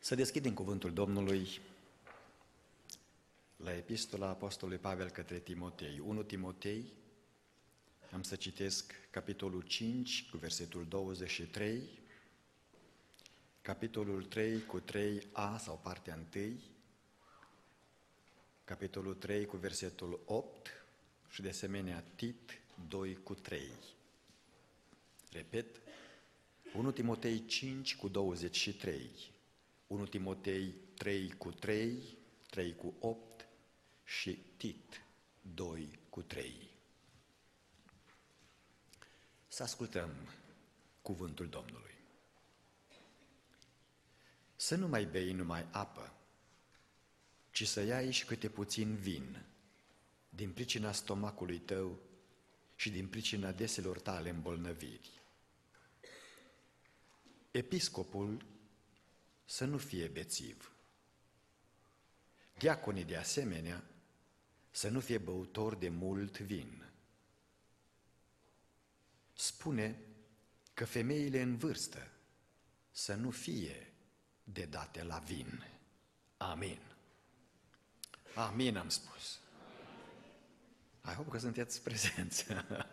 Să deschidem cuvântul Domnului la Epistola Apostolului Pavel către Timotei. 1 Timotei, am să citesc capitolul 5 cu versetul 23, capitolul 3 cu 3a sau partea 1, capitolul 3 cu versetul 8 și de asemenea Tit 2 cu 3. Repet, 1 Timotei 5 cu 23, 1 Timotei 3 cu 3, 3 cu 8 și Tit 2 cu 3. Să ascultăm cuvântul Domnului. Să nu mai bei numai apă, ci să iai și câte puțin vin, din pricina stomacului tău și din pricina deselor tale îmbolnăviri. Episcopul să nu fie bețiv. Diaconii de asemenea să nu fie băutori de mult vin. Spune că femeile în vârstă să nu fie dedate la vin. Amin. Amin am spus. I hope că sunteți prezenți.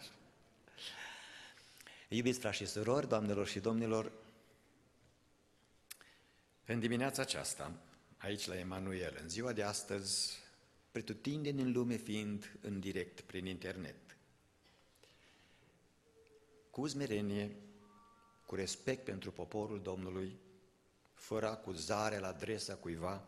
Iubiți frați și surori, doamnelor și domnilor, în dimineața aceasta, aici la Emanuel, în ziua de astăzi, pretutindeni în lume fiind în direct prin internet, cu smerenie, cu respect pentru poporul Domnului, fără acuzare la adresa cuiva,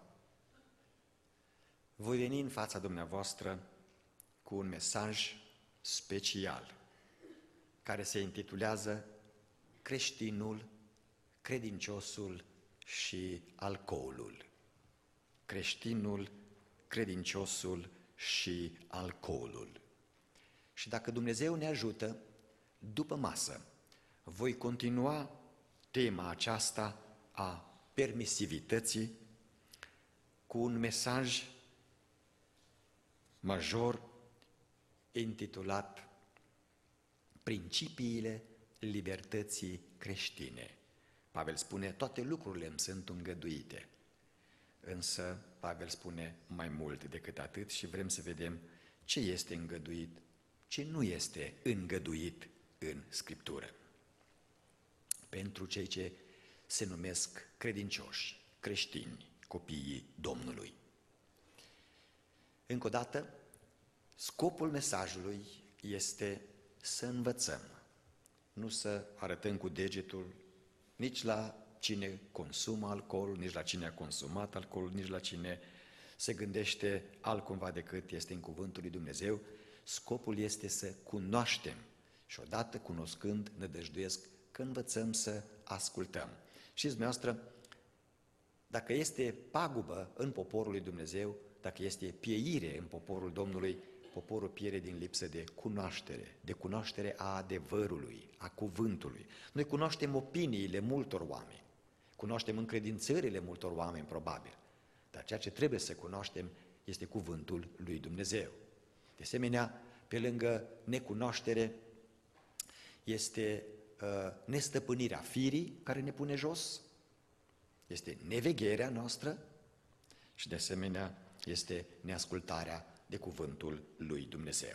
voi veni în fața dumneavoastră cu un mesaj special, care se intitulează Creștinul, credinciosul și alcoolul. Creștinul, credinciosul și alcoolul. Și dacă Dumnezeu ne ajută, după masă, voi continua tema aceasta a permisivității cu un mesaj major intitulat Principiile libertății creștine. Pavel spune, toate lucrurile îmi sunt îngăduite, însă Pavel spune mai mult decât atât și vrem să vedem ce este îngăduit, ce nu este îngăduit în Scriptură. Pentru cei ce se numesc credincioși, creștini, copiii Domnului. Încă o dată, scopul mesajului este să învățăm, nu să arătăm cu degetul nici la cine consumă alcool, nici la cine a consumat alcool, nici la cine se gândește altcumva decât este în cuvântul lui Dumnezeu. Scopul este să cunoaștem și odată cunoscând, nădăjduiesc că învățăm să ascultăm. Știți dumneavoastră, dacă este pagubă în poporul lui Dumnezeu, dacă este pieire în poporul Domnului, poporul pierde din lipsă de cunoaștere a adevărului, a cuvântului. Noi cunoaștem opiniile multor oameni, cunoaștem încredințările multor oameni, probabil, dar ceea ce trebuie să cunoaștem este cuvântul lui Dumnezeu. De asemenea, pe lângă necunoaștere, este nestăpânirea firii care ne pune jos, este nevegherea noastră și, de asemenea, este neascultarea de cuvântul lui Dumnezeu.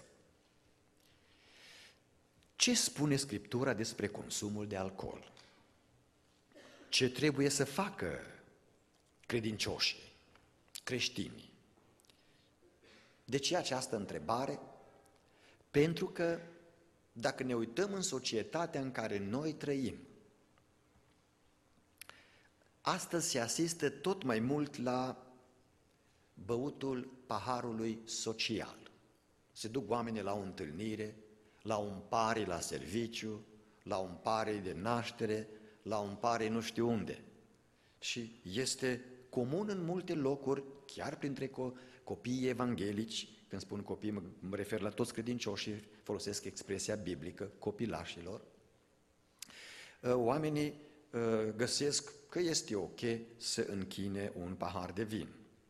Ce spune Scriptura despre consumul de alcool? Ce trebuie să facă credincioșii, creștinii? De ce această întrebare? Pentru că dacă ne uităm în societatea în care noi trăim, astăzi se asistă tot mai mult la băutul paharului social. Se duc oamenii la o întâlnire, la un pari la serviciu, la un pari de naștere, la un pari nu știu unde. Și este comun în multe locuri, chiar printre copiii evanghelici, când spun copii, mă refer la toți credincioșii, folosesc expresia biblică, copilașilor, oamenii găsesc că este ok să închine un pahar de vin.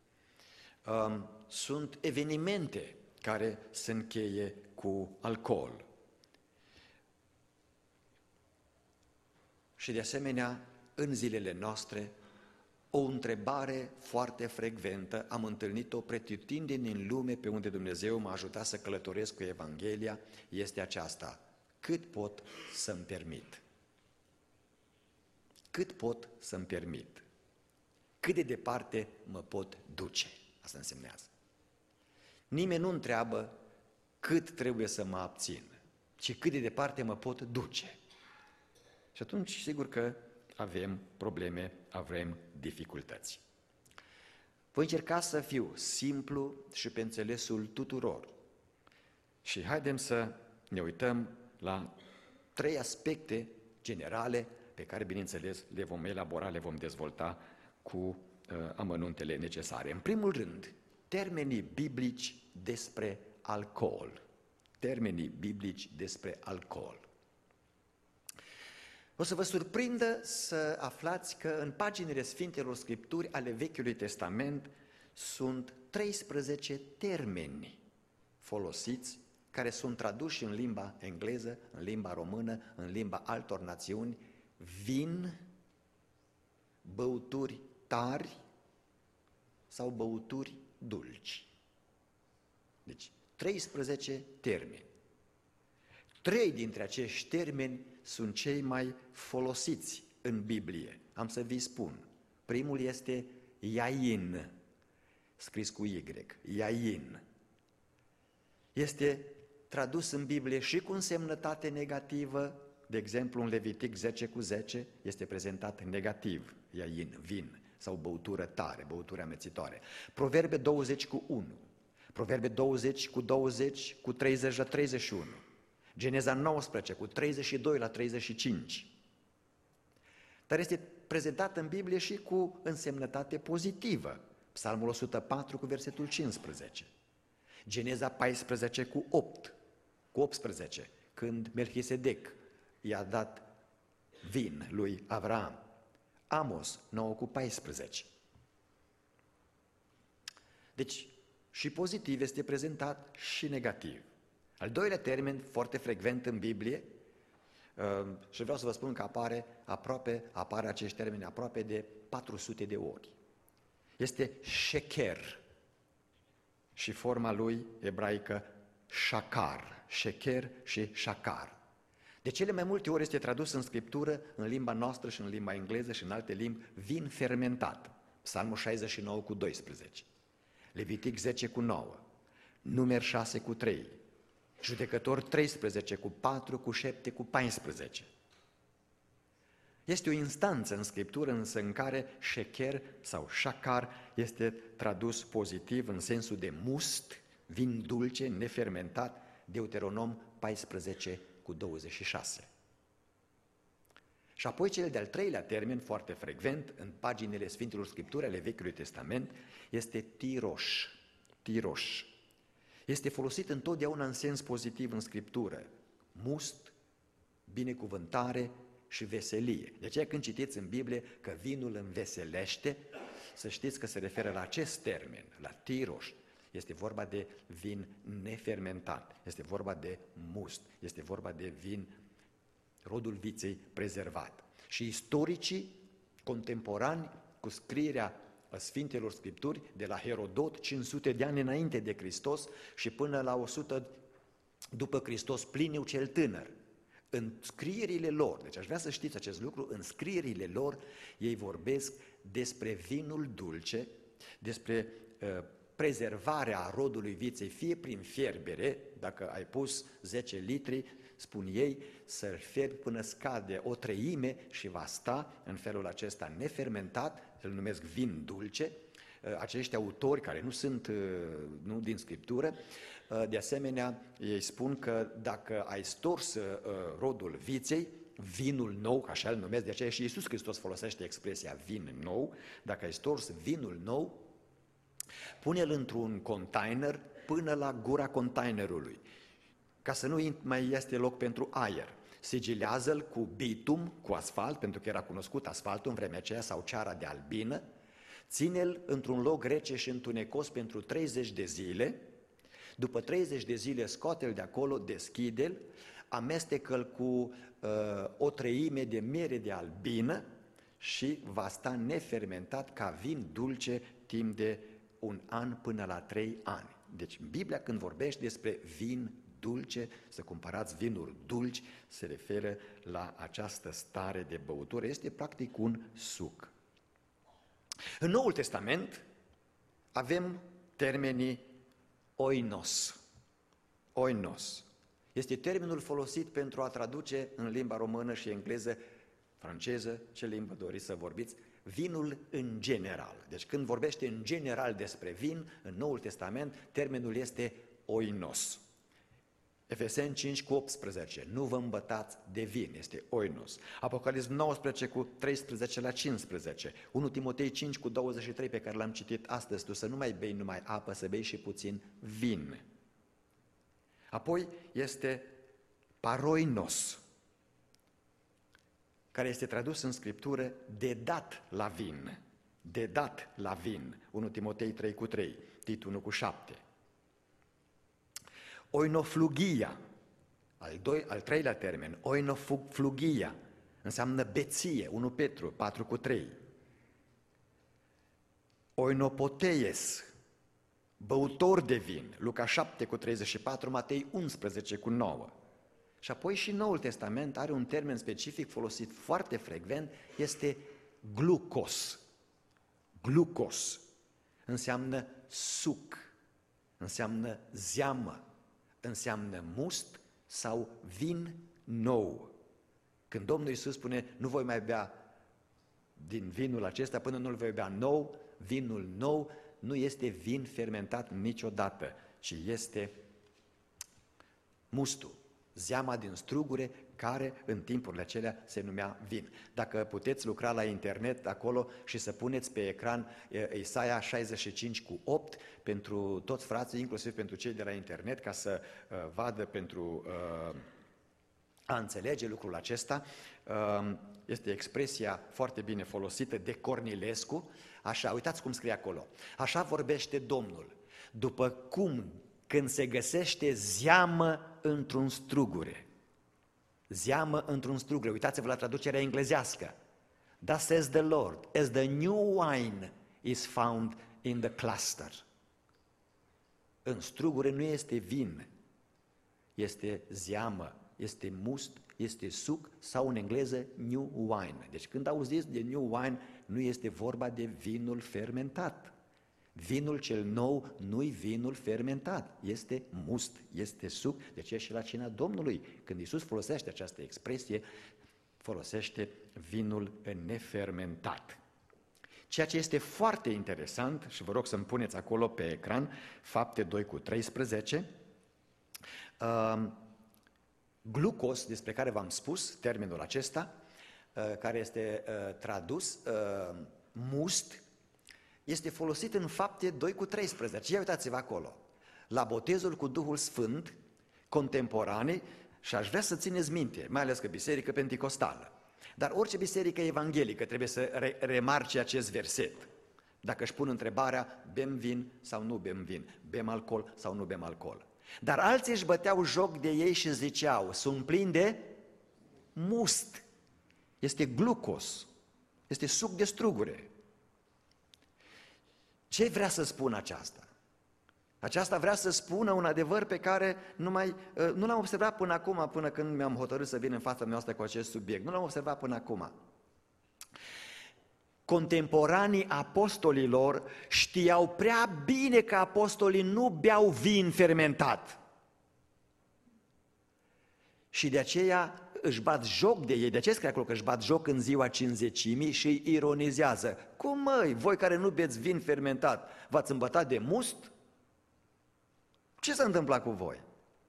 Sunt evenimente care se încheie cu alcool. Și de asemenea, în zilele noastre, O întrebare foarte frecventă, am întâlnit-o pretutindeni în lume pe unde Dumnezeu m-a ajutat să călătoresc cu Evanghelia, este aceasta: cât pot să-mi permit? Cât pot să-mi permit? Cât de departe mă pot duce? Asta însemnează. Nimeni nu întreabă cât trebuie să mă abțin, ci cât de departe mă pot duce. Și atunci, sigur că avem probleme, avem dificultăți. Voi încerca să fiu simplu și pe înțelesul tuturor. Și haidem să ne uităm la 3 aspecte generale pe care, bineînțeles, le vom elabora, le vom dezvolta cu amănuntele necesare. În primul rând, termenii biblici despre alcool. Termenii biblici despre alcool. O să vă surprindă să aflați că în paginile Sfintelor Scripturi ale Vechiului Testament sunt 13 termeni folosiți care sunt traduși în limba engleză, în limba română, în limba altor națiuni: vin, băuturi tari sau băuturi dulci. Deci 13 termeni. 3 dintre acești termeni sunt cei mai folosiți în Biblie. Am să vi spun. Primul este iain, scris cu Y, iain. Este tradus în Biblie și cu însemnătate negativă, de exemplu în Levitic 10:10 este prezentat negativ, iain, vin, sau băutură tare, băutură amețitoare. Proverbe 20:1, Proverbe 20:20, cu 30-31, Geneza 19, cu 32-35. Dar este prezentat în Biblie și cu însemnătate pozitivă. Psalmul 104 cu versetul 15. Geneza 14:8, cu 18, când Melchisedec i-a dat vin lui Avram. Amos 9:14. Deci, și pozitiv este prezentat și negativ. Al doilea termen foarte frecvent în Biblie, și vreau să vă spun că apare acești termeni aproape de 400 de ori. Este sheker și forma lui ebraică shakar, sheker și shakar. De cele mai multe ori este tradus în Scriptură, în limba noastră și în limba engleză și în alte limbi, vin fermentat. Psalmul 69:12, Levitic 10:9, Numeri 6:3, Judecători 13:4, cu 7, cu 14. Este o instanță în Scriptură însă în care sheker sau shakar este tradus pozitiv în sensul de must, vin dulce, nefermentat, Deuteronom 14:26. Și apoi cel de-al treilea termen foarte frecvent în paginile Sfintelor Scripturi ale Vechiului Testament este tiroș. Tiroș. Este folosit întotdeauna în sens pozitiv în Scriptură. Must, binecuvântare și veselie. De aceea când citiți în Biblie că vinul înveselește, să știți că se referă la acest termen, la tiroș. Este vorba de vin nefermentat, este vorba de must, este vorba de vin, rodul viței, prezervat. Și istoricii contemporani cu scrierea Sfintelor Scripturi, de la Herodot, 500 de ani înainte de Hristos și până la 100 după Hristos, Pliniu cel Tânăr, în scrierile lor, deci aș vrea să știți acest lucru, în scrierile lor ei vorbesc despre vinul dulce, despre prezervarea rodului viței, fie prin fierbere, dacă ai pus 10 litri, spun ei, să-l fierbi până scade o treime și va sta în felul acesta nefermentat, îl numesc vin dulce. Acești autori care nu din Scriptură, de asemenea, ei spun că dacă ai stors rodul viței, vinul nou, așa îl numesc, de aceea și Iisus Hristos folosește expresia vin nou, dacă ai stors vinul nou, pune-l într-un container până la gura containerului, ca să nu mai este loc pentru aer. Sigilează-l cu bitum, cu asfalt, pentru că era cunoscut asfaltul în vremea aceea, sau ceara de albină, ține-l într-un loc rece și întunecos pentru 30 de zile, după 30 de zile scoate-l de acolo, deschide-l, amestecă-l cu o treime de miere de albină și va sta nefermentat ca vin dulce timp de 1 an până la 3 ani. Deci Biblia când vorbește despre vin dulce, să cumpărați vinuri dulci, se referă la această stare de băutură, este practic un suc. În Noul Testament avem termenii oinos. Oinos. Este termenul folosit pentru a traduce în limba română și engleză, franceză, ce limbă doriți să vorbiți, vinul în general. Deci când vorbește în general despre vin, în Noul Testament, termenul este oinos. Efeseni 5:18, nu vă îmbătați de vin, este oinos. Apocalips 19:13-15, 1 Timotei 5:23 pe care l-am citit astăzi, tu să nu mai bei numai apă, să bei și puțin vin. Apoi este paroinos, care este tradus în Scriptură de dat la vin. De dat la vin. 1 Timotei 3:3, Tit 1:7. Oinoflugia, al treilea termen, oinoflugia, înseamnă beție, 1 Petru 4:3. Oinopoteies, băutor de vin, Luca 7:34, Matei 11:9. Și apoi și Noul Testament are un termen specific folosit foarte frecvent, este glucos. Glucos înseamnă suc, înseamnă zeamă, înseamnă must sau vin nou. Când Domnul Iisus spune, nu voi mai bea din vinul acesta până nu-l voi bea nou, vinul nou nu este vin fermentat niciodată, ci este mustul, zeama din strugure, care în timpurile acelea se numea vin. Dacă puteți lucra la internet acolo și să puneți pe ecran Isaia 65:8 pentru toți frații, inclusiv pentru cei de la internet, ca să vadă pentru a înțelege lucrul acesta, este expresia foarte bine folosită de Cornilescu, așa, uitați cum scrie acolo, așa vorbește Domnul, după cum când se găsește zeamă într-un strugure. Zeamă într-un strugure. Uitați-vă la traducerea englezească. Thus says the Lord, as the new wine is found in the cluster. În strugure nu este vin, este zeamă, este must, este suc sau în engleză new wine. Deci când auziți de new wine, nu este vorba de vinul fermentat. Vinul cel nou nu-i vinul fermentat, este must, este suc, de aceea și la cina Domnului, când Iisus folosește această expresie, folosește vinul nefermentat. Ceea ce este foarte interesant, și vă rog să-mi puneți acolo pe ecran, Fapte 2:13, glucos, despre care v-am spus, termenul acesta, care este tradus must, este folosit în Fapte 2:13. Ia uitați-vă acolo. La botezul cu Duhul Sfânt, contemporanii, și aș vrea să țineți minte, mai ales că biserică penticostală, dar orice biserică evanghelică trebuie să remarce acest verset. Dacă își pun întrebarea, bem vin sau nu bem vin, bem alcool sau nu bem alcool. Dar alții își băteau joc de ei și ziceau, sunt plini de must, este glucos, este suc de strugure. Ce vrea să spună aceasta? Aceasta vrea să spună un adevăr pe care nu l-am observat până acum, până când mi-am hotărât să vin în fața noastră cu acest subiect. Nu l-am observat până acum. Contemporanii apostolilor știau prea bine că apostolii nu beau vin fermentat. Și de aceea își bat joc de ei, de ce scrie acolo că își bat joc în ziua Cincizecimii și îi ironizează? Cum măi, voi care nu beți vin fermentat, v-ați îmbătat de must? Ce s-a întâmplat cu voi?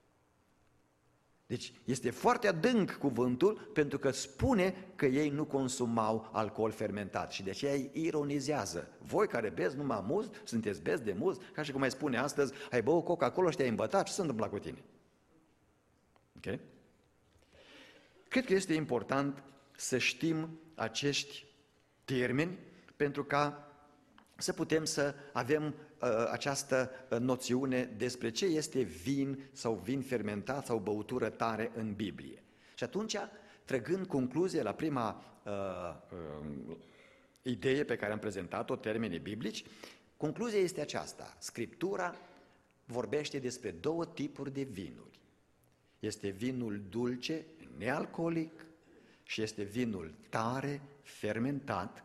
Deci este foarte adânc cuvântul pentru că spune că ei nu consumau alcool fermentat și de aceea îi ironizează. Voi care beți numai must, sunteți beți de must, ca și cum mai spune astăzi, ai băut Coca-Cola și te-ai îmbătat, ce s-a întâmplat cu tine? Ok? Cred că este important să știm acești termeni pentru ca să putem să avem această noțiune despre ce este vin sau vin fermentat sau băutură tare în Biblie. Și atunci, trăgând concluzie la prima idee pe care am prezentat-o, termenii biblici, concluzia este aceasta. Scriptura vorbește despre două tipuri de vinuri. Este vinul dulce, nealcoolic, și este vinul tare, fermentat.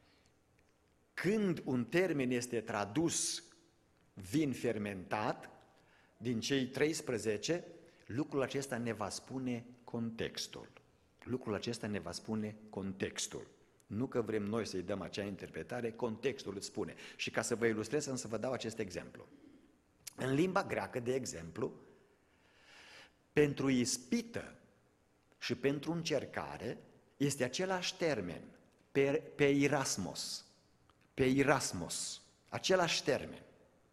Când un termen este tradus vin fermentat, din cei 13, lucrul acesta ne va spune contextul. Lucrul acesta ne va spune contextul. Nu că vrem noi să-i dăm acea interpretare, contextul îți spune. Și ca să vă ilustrez, să vă dau acest exemplu. În limba greacă, de exemplu, pentru ispită și pentru încercare este același termen, peirasmos. Peirasmos, același termen.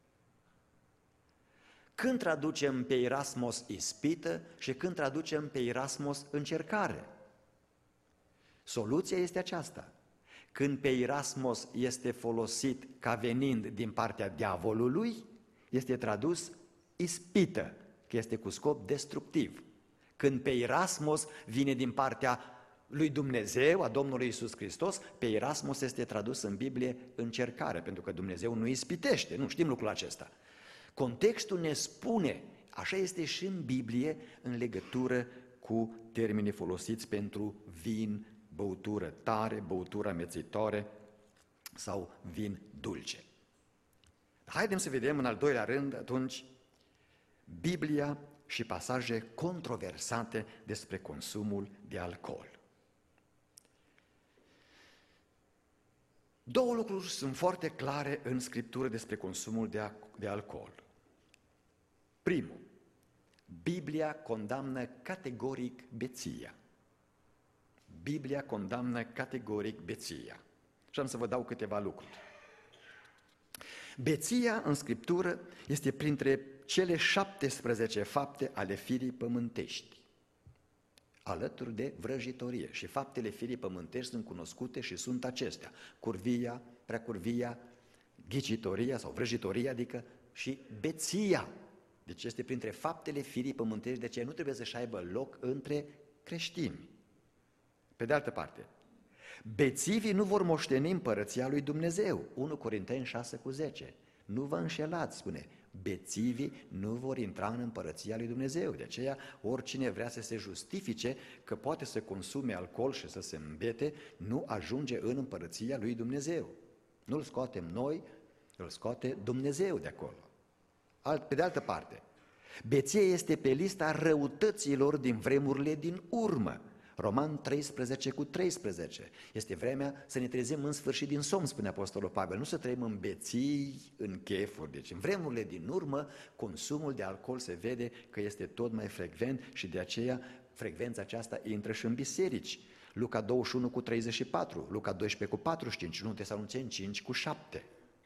Când traducem peirasmos ispită și când traducem peirasmos încercare? Soluția este aceasta. Când peirasmos este folosit ca venind din partea diavolului, este tradus ispită, că este cu scop destructiv. Când peirasmos vine din partea lui Dumnezeu, a Domnului Iisus Hristos, peirasmos este tradus în Biblie încercare, pentru că Dumnezeu nu ispitește, nu știm lucrul acesta. Contextul ne spune, așa este și în Biblie, în legătură cu termenii folosiți pentru vin, băutură tare, băutură amețitoare sau vin dulce. Haideți să vedem în al doilea rând atunci Biblia și pasaje controversate despre consumul de alcool. Două lucruri sunt foarte clare în Scriptură despre consumul de alcool. Primul, Biblia condamnă categoric beția. Biblia condamnă categoric beția. Și am să vă dau câteva lucruri. Beția în Scriptură este printre cele 17 fapte ale firii pământești, alături de vrăjitorie. Și faptele firii pământești sunt cunoscute și sunt acestea: curvia, preacurvia, ghicitoria sau vrăjitoria, adică și beția. Deci este printre faptele firii pământești, de ce nu trebuie să-și aibă loc între creștini. Pe de altă parte, bețivii nu vor moșteni împărăția lui Dumnezeu. 1 Corinteni 6:10. Nu vă înșelați, spune, bețivii nu vor intra în împărăția lui Dumnezeu. De aceea, oricine vrea să se justifice că poate să consume alcool și să se îmbete, nu ajunge în împărăția lui Dumnezeu. Nu-l scoatem noi, îl scoate Dumnezeu de acolo. Pe de altă parte, beția este pe lista răutăților din vremurile din urmă. Roman 13:13. Este vremea să ne trezim în sfârșit din somn, spune Apostolul Pavel, nu să trăim în beții, în chefuri. Deci în vremurile din urmă, consumul de alcool se vede că este tot mai frecvent și de aceea frecvența aceasta intră și în biserici. Luca 21:34, Luca 12:45, 1 Tesaloniceni 5:7.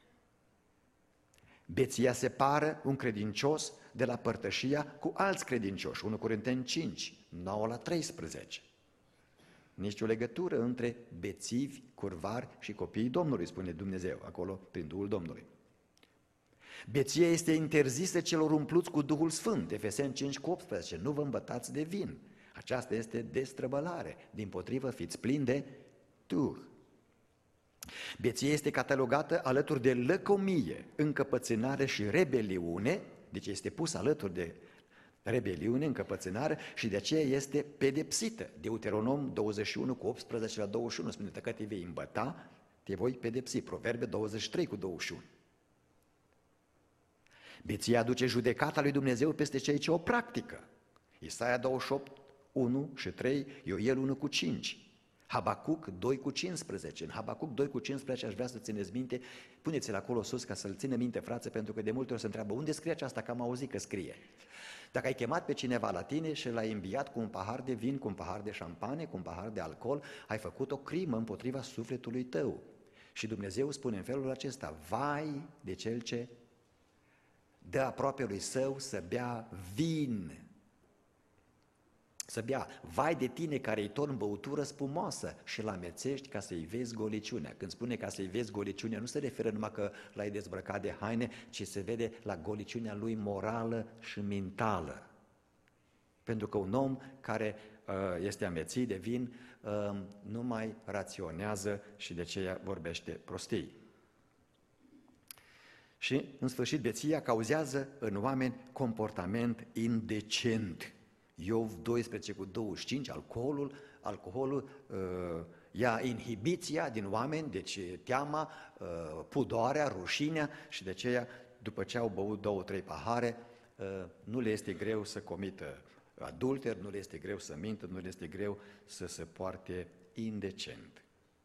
Beția separă un credincios de la părtășia cu alți credincioși, 1 Corinteni 5, 9-13. Nici o legătură între bețivi, curvari și copiii Domnului, spune Dumnezeu, acolo prin Duhul Domnului. Beția este interzisă celor umpluți cu Duhul Sfânt, Efeseni 5:18, nu vă îmbătați de vin. Aceasta este destrăbălare, dimpotrivă fiți plini de Duh. Beția este catalogată alături de lăcomie, încăpățânare și rebeliune, deci este pusă alături de rebeliune, încăpățânare și de aceea este pedepsită. Deuteronom 21:18-21 spune că te vei îmbăta, te voi pedepsi. Proverbe 23:21. Beția aduce judecata lui Dumnezeu peste cei ce o practică. Isaia 28:1-3, Ioel 1:5. Habacuc 2:15. În Habacuc 2:15 aș vrea să țineți minte, puneți-l acolo sus ca să-l țină minte, frață, pentru că de multe ori se întreabă unde scrie aceasta, că am auzit că scrie. Dacă ai chemat pe cineva la tine și l-ai înviat cu un pahar de vin, cu un pahar de șampanie, cu un pahar de alcool, ai făcut o crimă împotriva sufletului tău. Și Dumnezeu spune în felul acesta: vai de cel ce dă aproapelui său să bea vin. Să bea, vai de tine care îi torni băutură spumoasă și îl amețești ca să-i vezi goliciunea. Când spune ca să-i vezi goliciunea, nu se referă numai că l-ai dezbrăcat de haine, ci se vede la goliciunea lui morală și mentală. Pentru că un om care este amețit de vin nu mai raționează și de aceea vorbește prostii. Și, în sfârșit, beția cauzează în oameni comportament indecent. Iov 12:25, alcoolul ia inhibiția din oameni, deci teama, pudoarea, rușinea și de aceea, după ce au băut 2-3 pahare, nu le este greu să comită adulter, nu le este greu să mintă, nu le este greu să se poarte indecent.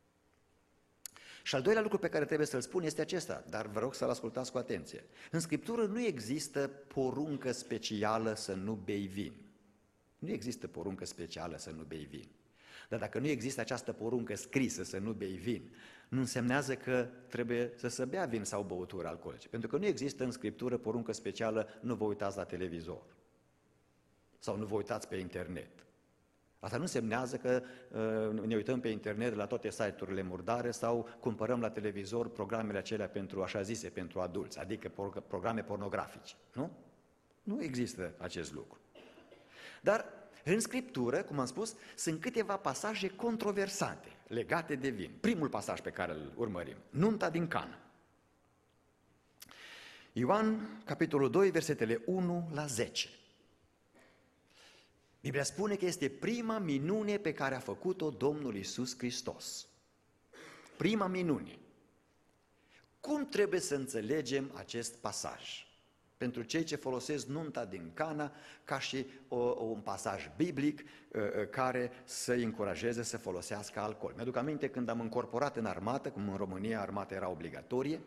Și al doilea lucru pe care trebuie să-l spun este acesta, dar vă rog să-l ascultați cu atenție. În Scriptură nu există poruncă specială să nu bei vin. Nu există poruncă specială să nu bei vin. Dar dacă nu există această poruncă scrisă să nu bei vin, nu însemnează că trebuie să se bea vin sau băuturi alcoolice. Pentru că nu există în Scriptură poruncă specială, nu vă uitați la televizor sau nu vă uitați pe internet. Asta nu însemnează că ne uităm pe internet la toate site-urile murdare sau cumpărăm la televizor programele acelea pentru așa zise, pentru adulți, adică programe pornografice. Nu? Nu există acest lucru. Dar în Scriptură, cum am spus, sunt câteva pasaje controversate legate de vin. Primul pasaj pe care îl urmărim, nunta din Cana. Ioan, capitolul 2, versetele 1-10. Biblia spune că este prima minune pe care a făcut-o Domnul Iisus Hristos. Prima minune. Cum trebuie să înțelegem acest pasaj? Pentru cei ce folosesc nunta din Cana ca și un pasaj biblic care să-i încurajeze să folosească alcool. Mi-aduc aminte când am încorporat în armată, cum în România armata era obligatorie,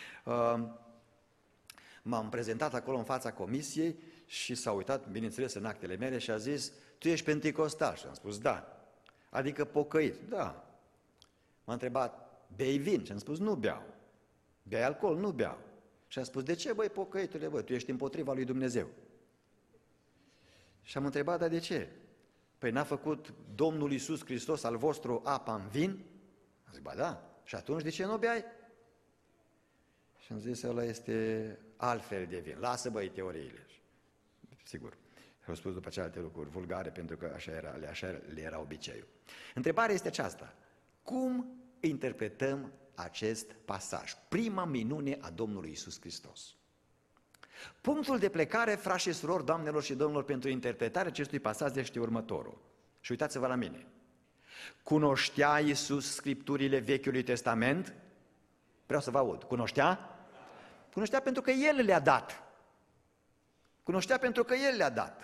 m-am prezentat acolo în fața comisiei și s-a uitat, bineînțeles, în actele mele și a zis: tu ești penticostal? Și am spus: da. Adică pocăit? Da. M-a întrebat: bei vin? Și am spus: nu beau. Bei alcool? Nu beau. Și a spus: de ce, băi, pocăitule, băi, tu ești împotriva lui Dumnezeu? Și am întrebat: dar de ce? Păi n-a făcut Domnul Iisus Hristos al vostru apa în vin? A zis: ba da. Și atunci de ce nu beai? Și am zis: ăla este altfel de vin. Lasă, băi, teoriile. Sigur, au spus după alte lucruri vulgare, pentru că așa le era obiceiul. Întrebarea este aceasta: cum interpretăm acest pasaj? Prima minune a Domnului Iisus Hristos. Punctul de plecare, frați și surori, doamnelor și domnilor, pentru interpretarea acestui pasaj este următorul. Și uitați-vă la mine. Cunoștea Iisus Scripturile Vechiului Testament? Vreau să vă aud. Cunoștea? Cunoștea pentru că El le-a dat. Cunoștea pentru că El le-a dat.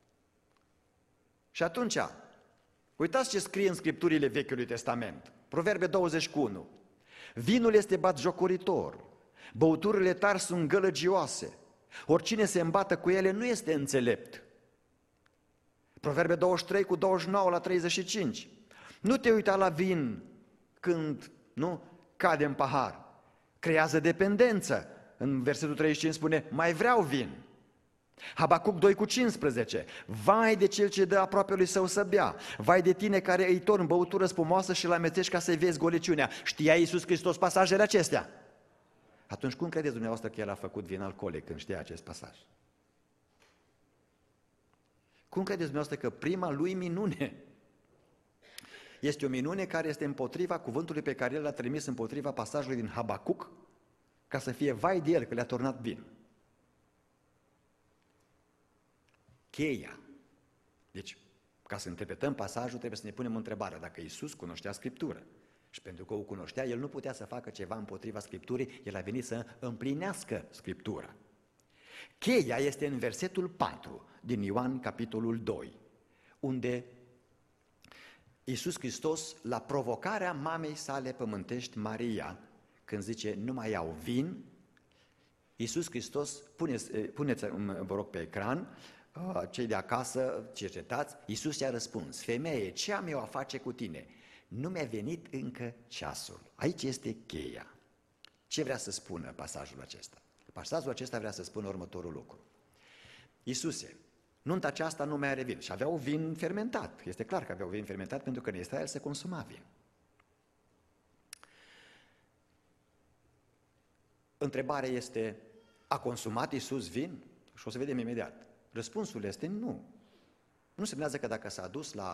Și atunci, uitați ce scrie în Scripturile Vechiului Testament. Proverbe 21. Vinul este batjocoritor, băuturile tari sunt gălăgioase, oricine se îmbată cu ele nu este înțelept. Proverbe 23 cu 29-35. Nu te uita la vin când cade în pahar. Creează dependență. În versetul 35 spune: mai vreau vin. Habacuc 2 cu 15. Vai de cel ce dă aproapelui său să bea. Vai de tine care îi torni băutură spumoasă și îl amețești ca să-i vezi goliciunea. Știa Iisus Hristos pasajele acestea? Atunci cum credeți dumneavoastră că El a făcut vin alcoolic când știa acest pasaj? Cum credeți dumneavoastră că prima lui minune este o minune care este împotriva cuvântului pe care El l-a trimis împotriva pasajului din Habacuc, ca să fie vai de el că le-a turnat vin? Cheia. Deci, ca să interpretăm pasajul, trebuie să ne punem întrebarea dacă Iisus cunoștea Scriptură. Și pentru că o cunoștea, El nu putea să facă ceva împotriva Scripturii, El a venit să împlinească Scriptura. Cheia este în versetul 4 din Ioan, capitolul 2, unde Iisus Hristos, la provocarea mamei sale pământești, Maria, când zice: nu mai iau vin, Iisus Hristos, puneți, vă rog, pe ecran, cei de acasă, cercetați, Iisus i-a răspuns: femeie, ce am eu a face cu tine? Nu mi-a venit încă ceasul. Aici este cheia. Ce vrea să spună pasajul acesta? Pasajul acesta vrea să spună următorul lucru: Iisuse, nunta aceasta nu mai are vin. Și aveau vin fermentat. Este clar că aveau vin fermentat, pentru că în Israel se consuma vin. Întrebarea este: a consumat Iisus vin? Și o să vedem imediat. Răspunsul este nu. Nu semnează că dacă s-a dus la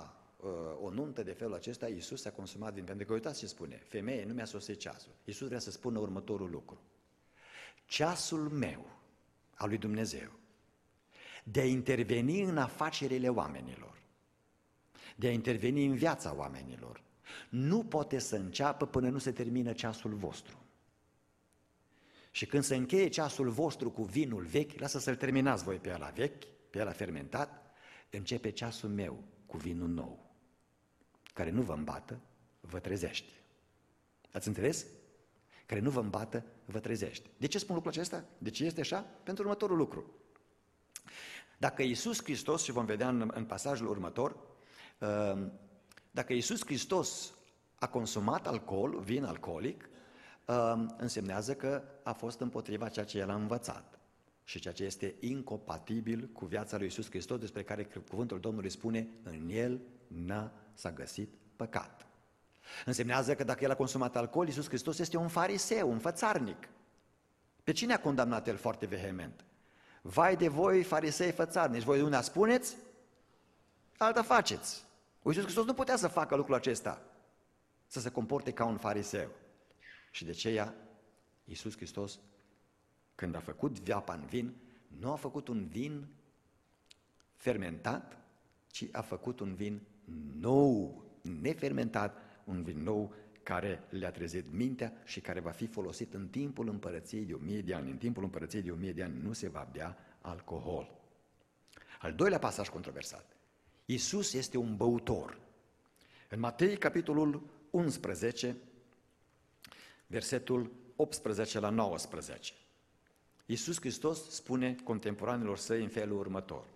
o nuntă de felul acesta, Iisus a consumat vin. Pentru că uitați ce spune, femeie, nu mi-a sosit ceasul. Iisus vrea să spună următorul lucru. Ceasul meu, al lui Dumnezeu, de a interveni în afacerile oamenilor, de a interveni în viața oamenilor, nu poate să înceapă până nu se termină ceasul vostru. Și când se încheie ceasul vostru cu vinul vechi, lasă să-l terminați voi pe ăla vechi, pe ăla fermentat, începe ceasul meu cu vinul nou, care nu vă îmbată, vă trezește. Ați înțeles? Care nu vă îmbată, vă trezește. De ce spun lucrul acesta? De ce este așa? Pentru următorul lucru. Dacă Iisus Hristos, și vom vedea în pasajul următor, dacă Iisus Hristos a consumat alcool, vin alcoolic, însemnează că a fost împotriva ceea ce El a învățat și ceea ce este incompatibil cu viața lui Iisus Hristos, despre care cuvântul Domnului spune, în El s-a găsit păcat. Însemnează că dacă El a consumat alcool, Iisus Hristos este un fariseu, un fățarnic. Pe cine a condamnat El foarte vehement? Vai de voi, farisei fățarnici, voi una spuneți, alta faceți. Iisus Hristos nu putea să facă lucrul acesta, să se comporte ca un fariseu. Și de aceea, Iisus Hristos, când a făcut viapa în vin, nu a făcut un vin fermentat, ci a făcut un vin nou, nefermentat, un vin nou care le-a trezit mintea și care va fi folosit în timpul împărăției de 1000 de ani. În timpul împărăției de 1000 de ani nu se va bea alcool. Al doilea pasaj controversat. Iisus este un băutor. În Matei, capitolul 11, versetul 18 la 19. Iisus Hristos spune contemporanilor săi în felul următor.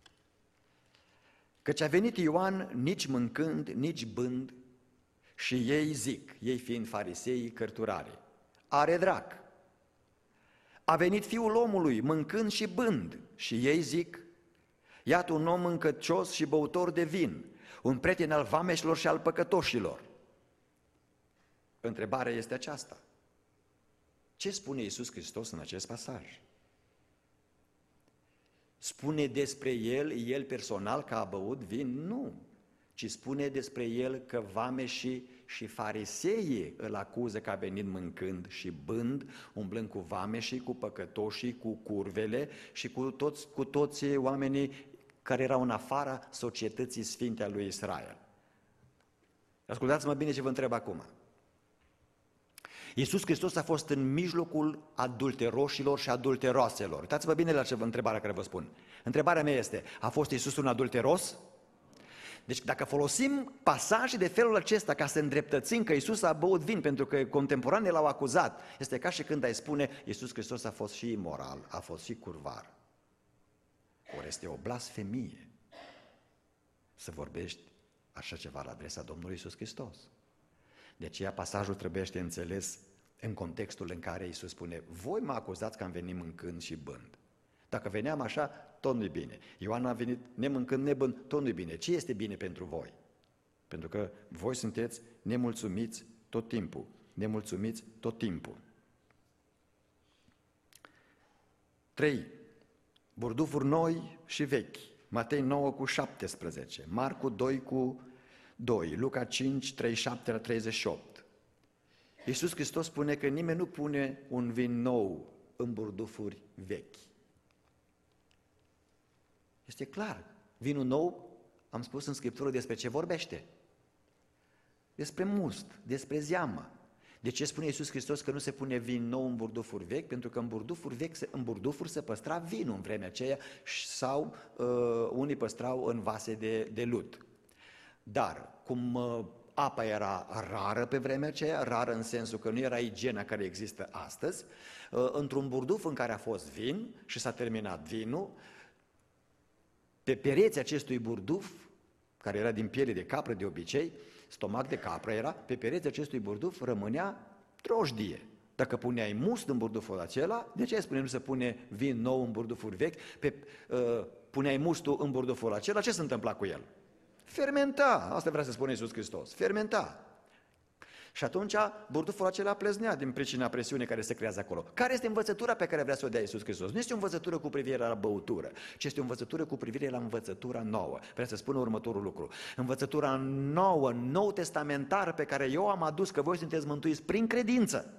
Căci a venit Ioan nici mâncând, nici bând, și ei zic, ei fiind farisei cărturari, are drac. A venit Fiul omului mâncând și bând, și ei zic, iată un om încăcios și băutor de vin, un prieten al vameșilor și al păcătoșilor. Întrebarea este aceasta. Ce spune Iisus Hristos în acest pasaj? Spune despre el personal că a băut vin? Nu, ci spune despre el că vameșii și fariseii îl acuză că a venit mâncând și bând, umblând cu vameșii, cu păcătoșii, cu curvele și cu toți oamenii care erau în afara societății sfinte a lui Israel. Ascultați-mă bine ce vă întreb acum. Iisus Hristos a fost în mijlocul adulteroșilor și adulteroaselor. Uitați-vă bine la întrebarea care vă spun. Întrebarea mea este, a fost Iisus un adulteros? Deci dacă folosim pasaje de felul acesta ca să îndreptățim că Iisus a băut vin pentru că contemporanii l-au acuzat, este ca și când ai spune Iisus Hristos a fost și imoral, a fost și curvar. Ori este o blasfemie să vorbești așa ceva la adresa Domnului Iisus Hristos. De aceea pasajul trebuie înțeles în contextul în care Iisus spune, voi mă acuzați că am venit mâncând și bând. Dacă veneam așa, tot nu-i bine. Ioan a venit nemâncând, nebând, tot nu-i bine. Ce este bine pentru voi? Pentru că voi sunteți nemulțumiți tot timpul. Nemulțumiți tot timpul. 3. Burdufuri noi și vechi. Matei 9 cu 17, Marcu 2 cu 2, Luca 5, 37 la 38. Iisus Hristos spune că nimeni nu pune un vin nou în burdufuri vechi. Este clar, vinul nou, am spus în Scriptură despre ce vorbește? Despre must, despre zeamă. De ce spune Iisus Hristos că nu se pune vin nou în burdufuri vechi? Pentru că în burdufuri se păstra vinul în vremea aceea sau unii păstrau în vase de lut. Dar cum apa era rară pe vremea aceea, rară în sensul că nu era igiena care există astăzi, într-un burduf în care a fost vin și s-a terminat vinul, pe pereții acestui burduf, care era din piele de capră de obicei, stomac de capră era, pe pereții acestui burduf rămânea drojdie. Dacă puneai must în burduful acela, de ce spune nu se pune vin nou în burdufuri vechi? Puneai mustul în burduful acela, ce se întâmpla cu el? Fermenta, asta vrea să spune Iisus Hristos, fermenta. Și atunci burduful acela pleznea din pricina presiunii care se creează acolo. Care este învățătura pe care vrea să o dea Iisus Hristos? Nu este o învățătură cu privire la băutură, ci este o învățătură cu privire la învățătura nouă. Vrea să spună următorul lucru. Învățătura nouă, nou testamentară pe care eu am adus, că voi sunteți mântuiți prin credință,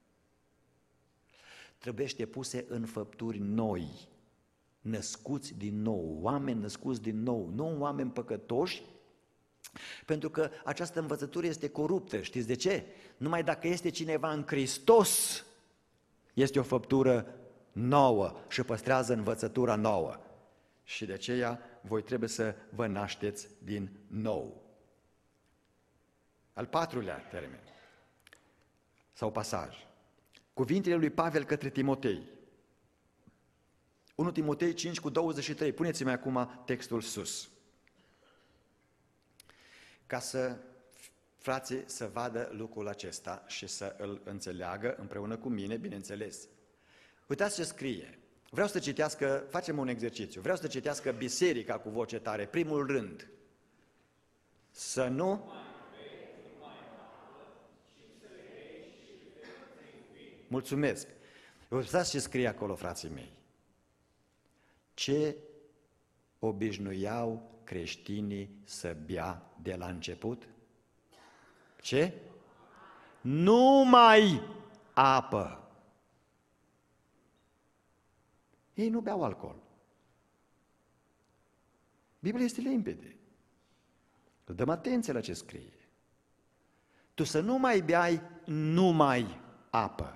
trebuiește puse în făpturi noi, născuți din nou, oameni născuți din nou, nu oameni păcătoși, pentru că această învățătură este coruptă. Știți de ce? Numai dacă este cineva în Hristos, este o făptură nouă și păstrează învățătura nouă. Și de aceea voi trebuie să vă nașteți din nou. Al patrulea termen sau pasaj. Cuvintele lui Pavel către Timotei. 1 Timotei 5:23. Puneți-mi acum textul sus. Ca să frații să vadă lucrul acesta și să îl înțeleagă împreună cu mine, bineînțeles. Uitați ce scrie. Vreau să citească, facem un exercițiu, vreau să citească biserica cu voce tare, primul rând. Să nu... Mulțumesc. Uitați ce scrie acolo, frații mei. Ce obișnuiau creștinii să bea de la început? Ce? Numai apă. Ei nu beau alcool. Biblia este limpede. Dăm atenție la ce scrie. Tu să nu mai beai numai apă,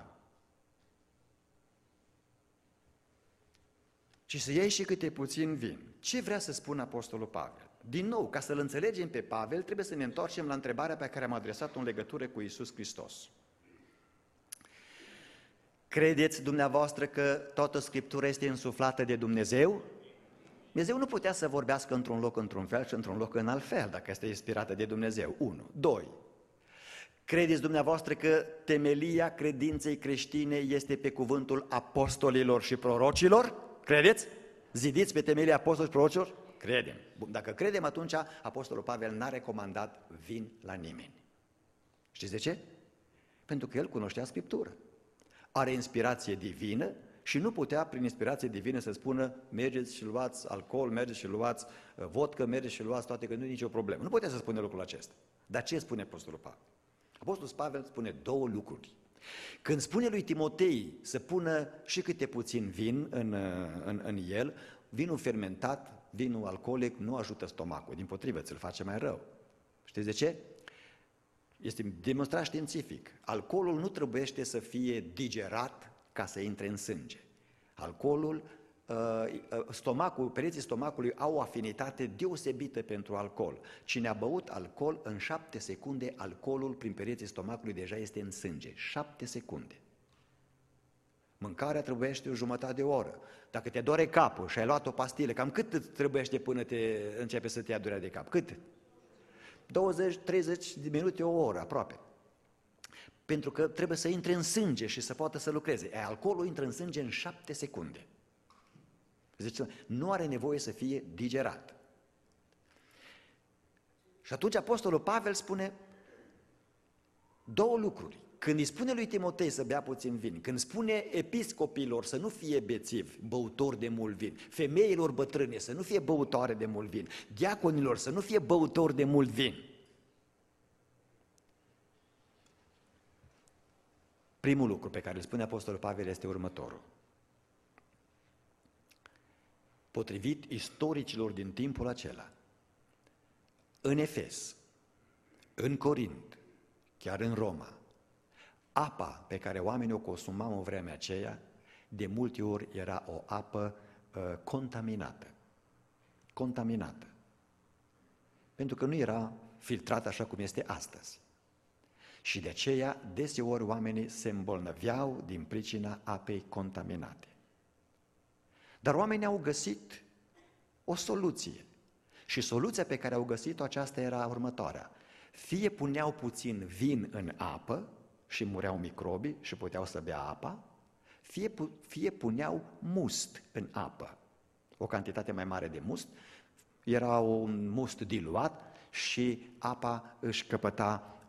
ci să iei și câte puțin vin. Ce vrea să spună Apostolul Pavel? Din nou, ca să-l înțelegem pe Pavel, trebuie să ne întoarcem la întrebarea pe care am adresat-o în legătură cu Iisus Hristos. Credeți dumneavoastră că toată Scriptura este însuflată de Dumnezeu? Dumnezeu nu putea să vorbească într-un loc într-un fel și într-un loc în alt fel, dacă este inspirată de Dumnezeu. 1. 2. Credeți dumneavoastră că temelia credinței creștine este pe cuvântul apostolilor și prorocilor? Credeți? Zidiți pe temelia apostolilor și prorocilor? Credem. Dacă credem, atunci Apostolul Pavel n-a recomandat vin la nimeni. Știți de ce? Pentru că el cunoștea Scriptură. Are inspirație divină și nu putea prin inspirație divină să spună mergeți și luați alcool, mergeți și luați vodcă, mergeți și luați toate, că nu e nicio problemă. Nu putea să spună lucrul acesta. Dar ce spune Apostolul Pavel? Apostolul Pavel spune două lucruri. Când spune lui Timotei să pună și câte puțin vin în el, vinul fermentat, vinul alcoolic nu ajută stomacul, dimpotrivă, ți-l face mai rău. Știți de ce? Este demonstrat științific. Alcoolul nu trebuiește să fie digerat ca să intre în sânge. Alcoolul, pereții stomacului au o afinitate deosebită pentru alcool. Cine a băut alcool, în 7 secunde, alcoolul prin pereții stomacului deja este în sânge. 7 secunde. Mâncarea trebuiește o jumătate de oră. Dacă te doare capul și ai luat o pastilă, cam cât îți trebuiește până începe să te ia durerea de cap? Cât? 20-30 de minute, o oră aproape. Pentru că trebuie să intre în sânge și să poată să lucreze. Alcoolul intră în sânge în 7 secunde. Zice, nu are nevoie să fie digerat. Și atunci Apostolul Pavel spune două lucruri. Când îi spune lui Timotei să bea puțin vin, când spune episcopilor să nu fie bețivi, băutori de mult vin, femeilor bătrâne să nu fie băutoare de mult vin, diaconilor să nu fie băutori de mult vin. Primul lucru pe care îl spune Apostolul Pavel este următorul. Potrivit istoricilor din timpul acela, în Efes, în Corint, chiar în Roma, apa pe care oamenii o consumau în vremea aceea, de multe ori era o apă contaminată. Contaminată. Pentru că nu era filtrată așa cum este astăzi. Și de aceea, deseori oamenii se îmbolnăveau din pricina apei contaminate. Dar oamenii au găsit o soluție. Și soluția pe care au găsit-o aceasta era următoarea. Fie puneau puțin vin în apă și mureau microbii și puteau să bea apa, fie puneau must în apă. O cantitate mai mare de must, era un must diluat și apa își căpăta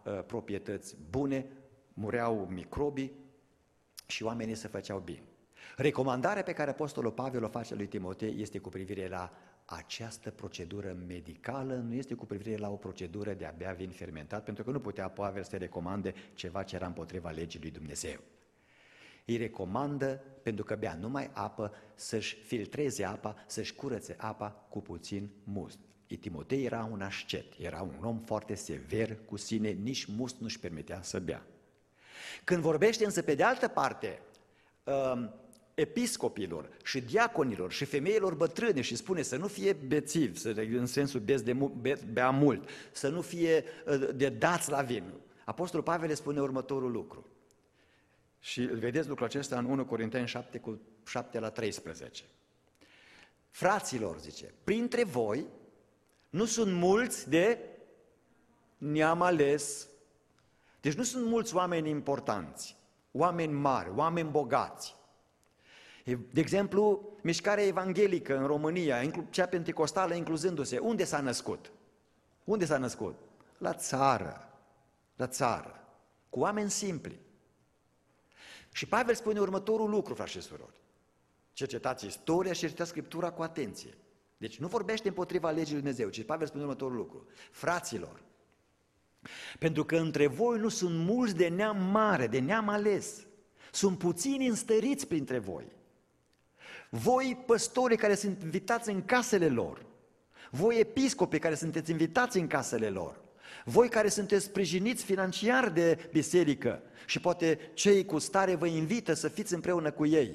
proprietăți bune, mureau microbii și oamenii se făceau bine. Recomandarea pe care Apostolul Pavel o face lui Timotei este cu privire la această procedură medicală, nu este cu privire la o procedură de a bea vin fermentat, pentru că nu putea Pavel să recomande ceva ce era împotriva legii lui Dumnezeu. Îi recomandă, pentru că bea numai apă, să-și filtreze apa, să-și curățe apa cu puțin must. Timotei era un ascet, era un om foarte sever cu sine, nici must nu-și permitea să bea. Când vorbește însă pe de altă parte episcopilor și diaconilor și femeilor bătrâne și spune să nu fie bețivi, în sensul bea mult, să nu fie de dați la vin, Apostolul Pavel le spune următorul lucru. Și îl vedeți lucrul acesta în 1 Corinteni 7 cu 7 la 13. Fraților, zice, printre voi nu sunt mulți de neam ales. Deci nu sunt mulți oameni importanți, oameni mari, oameni bogați. De exemplu, mișcarea evanghelică în România, cea penticostală incluzându-se, unde s-a născut? Unde s-a născut? La țară, cu oameni simpli. Și Pavel spune următorul lucru, frați și surori. Cercetați istoria și cercetați Scriptura cu atenție. Deci nu vorbește împotriva legii lui Dumnezeu, ci Pavel spune următorul lucru. Fraților, pentru că între voi nu sunt mulți de neam mare, de neam ales, sunt puțini înstăriți printre voi. Voi, păstorii care sunt invitați în casele lor, voi, episcopii care sunteți invitați în casele lor, voi care sunteți sprijiniți financiar de biserică și poate cei cu stare vă invită să fiți împreună cu ei.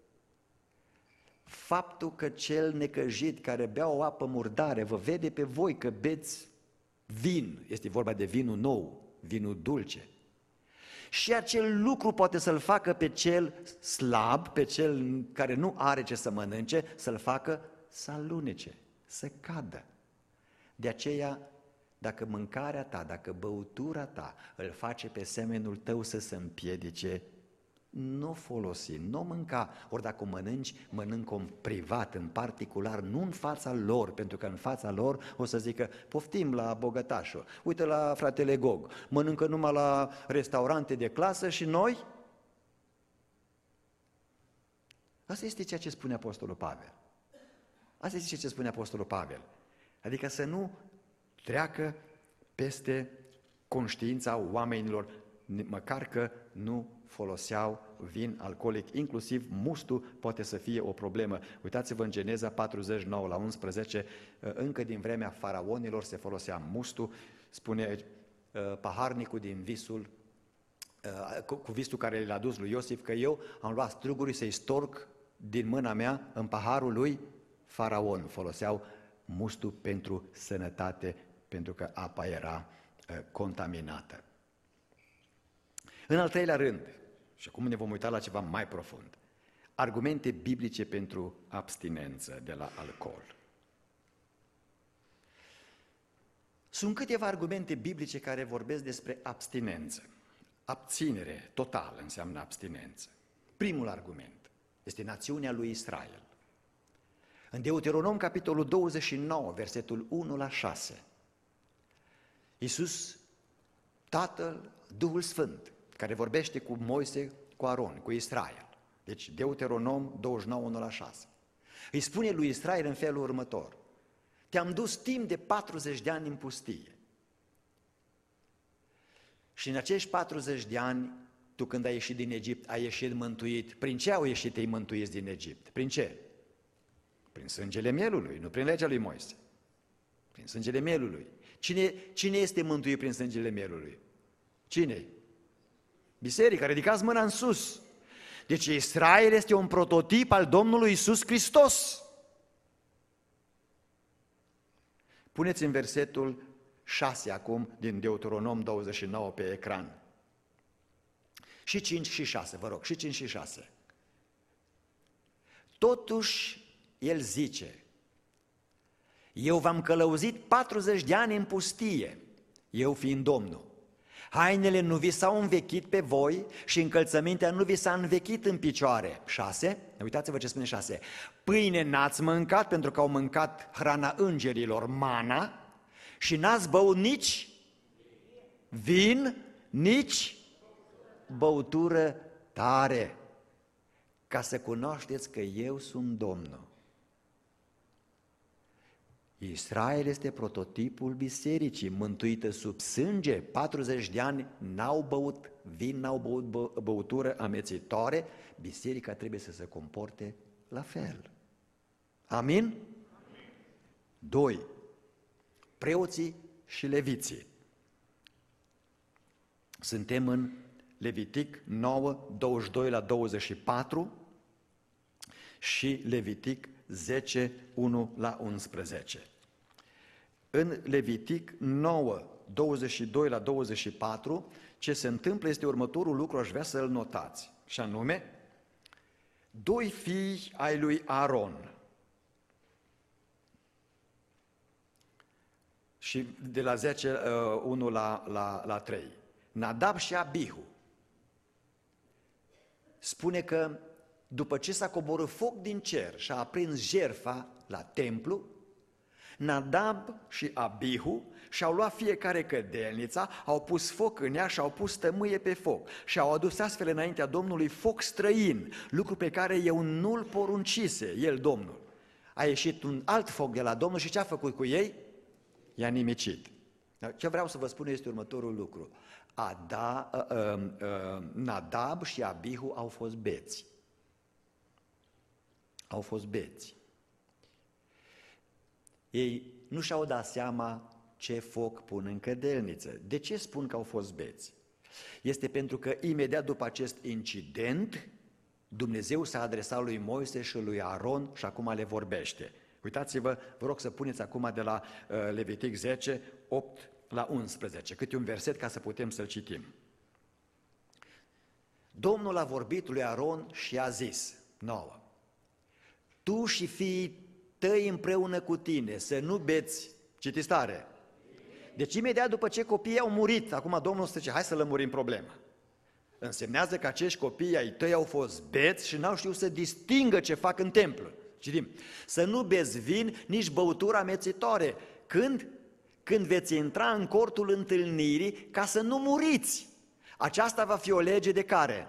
Faptul că cel necăjit care bea o apă murdare vă vede pe voi că beți vin, este vorba de vinul nou, vinul dulce. Și acel lucru poate să-l facă pe cel slab, pe cel care nu are ce să mănânce, să-l facă să alunece, să cadă. De aceea, dacă mâncarea ta, dacă băutura ta îl face pe semenul tău să se împiedice, nu folosi, nu mânca. Ori dacă o mănânci, mănâncă-o în privat, în particular, nu în fața lor, pentru că în fața lor o să zică, poftim la bogătașul, uite la fratele Gog, mănâncă numai la restaurante de clasă și noi? Asta este ceea ce spune Apostolul Pavel. Asta este ceea ce spune Apostolul Pavel. Adică să nu treacă peste conștiința oamenilor, măcar că nu foloseau vin alcoolic, inclusiv mustul poate să fie o problemă. Uitați-vă în Geneza 49 la 11, încă din vremea faraonilor se folosea mustul, spune paharnicul din visul, cu visul care l-a dus lui Iosif, că eu am luat strugurii să-i storc din mâna mea în paharul lui faraon. Foloseau mustul pentru sănătate, pentru că apa era contaminată. În al treilea rând, și acum ne vom uita la ceva mai profund, argumente biblice pentru abstinență de la alcool. Sunt câteva argumente biblice care vorbesc despre abstinență. Abținere totală înseamnă abstinență. Primul argument este națiunea lui Israel. În Deuteronom, capitolul 29, versetul 1 la 6, Iisus, Tatăl, Duhul Sfânt, care vorbește cu Moise, cu Aron, cu Israel. Deci Deuteronom 29, 1 la 6. Îi spune lui Israel în felul următor: te-am dus timp de 40 de ani în pustie. Și în acești 40 de ani, tu când ai ieșit din Egipt, ai ieșit mântuit. Prin ce au ieșit ei mântuiți din Egipt? Prin ce? Prin sângele mielului, nu prin legea lui Moise. Prin sângele mielului. Cine este mântuit prin sângele mielului? Cine? Biserica, ridicați mâna în sus. Deci Israel este un prototip al Domnului Iisus Hristos. Puneți în versetul 6 acum din Deuteronom 29 pe ecran. Și 5 și 6, vă rog, și 5 și 6. Totuși, el zice, eu v-am călăuzit 40 de ani în pustie, eu fiind Domnul. Hainele nu vi s-au învechit pe voi și încălțămintea nu vi s-a învechit în picioare. 6, uitați-vă ce spune 6. Pâine n-ați mâncat pentru că au mâncat hrana îngerilor, mana, și n-ați băut nici vin, nici băutură tare, ca să cunoașteți că eu sunt Domnul. Israel este prototipul bisericii, mântuită sub sânge, 40 de ani n-au băut vin, n-au băut băutură amețitoare, biserica trebuie să se comporte la fel. Amin? 2. Preoții și leviții. Suntem în Levitic 9, 22 la 24 și Levitic 10, 1 la 11. În Levitic 9, 22 la 24, ce se întâmplă este următorul lucru, aș vrea să-l notați, și anume, 2 fii ai lui Aron. Și de la 10, 1 la 3. Nadab și Abihu. Spune că după ce s-a coborât foc din cer și a aprins jertfa la templu, Nadab și Abihu și-au luat fiecare cădelnița, au pus foc în ea și au pus tămâie pe foc și au adus astfel înaintea Domnului foc străin, lucru pe care eu nu-l poruncise, el Domnul. A ieșit un alt foc de la Domnul și ce a făcut cu ei? I-a nimicit. Ce vreau să vă spun este următorul lucru. Nadab și Abihu au fost beți. Au fost beți. Ei nu și-au dat seama ce foc pun în cădelniță. De ce spun că au fost beți? Este pentru că imediat după acest incident, Dumnezeu s-a adresat lui Moise și lui Aron și acum le vorbește. Uitați-vă, vă rog să puneți acum de la Levitic 10, 8 la 11, câte un verset ca să putem să-l citim. Domnul a vorbit lui Aron și a zis, 9, tu și fiii tăi împreună cu tine, să nu beți, citiți tare. Deci imediat după ce copiii au murit, acum Domnul zice, hai să lămurim problema. Însemnează că acești copii ai tăi au fost beți și n-au știut să distingă ce fac în templu. Citim, să nu beți vin, nici băutură amețitoare. Când? Când veți intra în cortul întâlnirii ca să nu muriți. Aceasta va fi o lege de care?